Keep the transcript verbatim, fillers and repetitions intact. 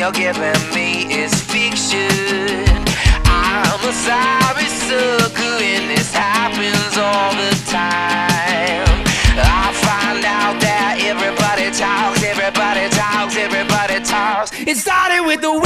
you're giving me is fiction. I'm a sorry sucker and this happens all the time. I find out that everybody talks, everybody talks, everybody talks. It started with the